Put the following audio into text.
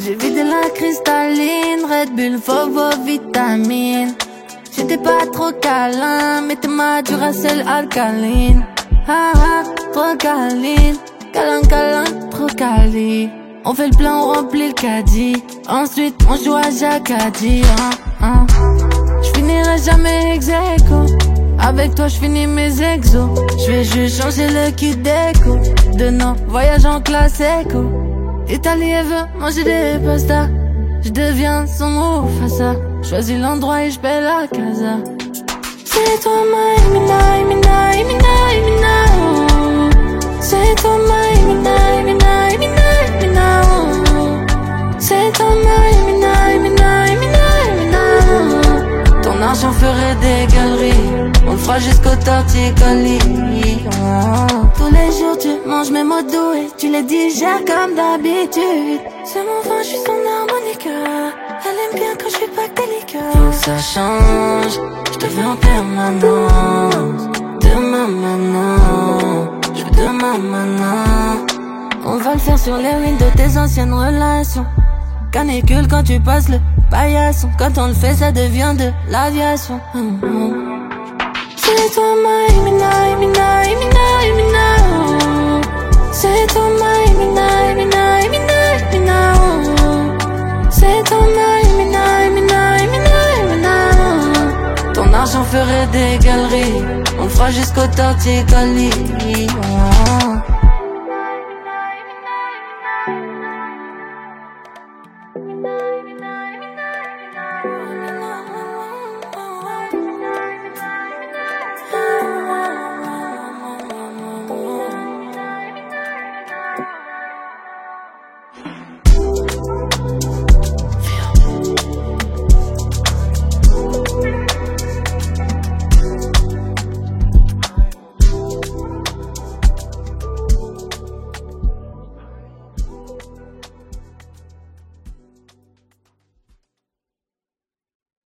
J'ai vidé la cristalline, Red Bull, Fobo, vitamine. J'étais pas trop câlin, mais t'es ma Duracell alcaline. Ah ah, trop câline, câlin, câlin, trop câli. On fait le plein, on remplit le caddie. Ensuite, on joue à Jacadi. J'finirai jamais ex aequo. Avec toi, j'finis mes exos. J'vais juste changer le kit déco de nos voyages en classe éco. Italie, elle veut manger des pastas. J'deviens son Mufasa. Choisis l'endroit et j'paie la casa. C'est toi ma Emina, Emina, Emina, Emina, oh. C'est toi ma Emina, Emina, Emina, Emina, oh. C'est toi ma Emina, Emina, Emina, Emina, oh. Ton argent ferait des galeries. On le fera jusqu'au torticolis. Oh. Tous les jours tu manges mes mots doux et tu les digères comme d'habitude. C'est mon vin, je suis son harmonica. Elle aime bien quand je suis pas délicat. Faut que ça change, je te veux en permanence. Demain maintenant, je veux demain maintenant. On va le faire sur les ruines de tes anciennes relations. Canicule quand tu passes le paillasson. Quand on le fait ça devient de l'aviation. C'est toi ma Emina, Emina, Emina, Emina, oh. C'est toi ma Emina, Emina, Emina, Emina, oh. C'est toi ma Emina, Emina, Emina, Emina, oh. Ton argent ferait des galeries. On le fera jusqu'au torticolis.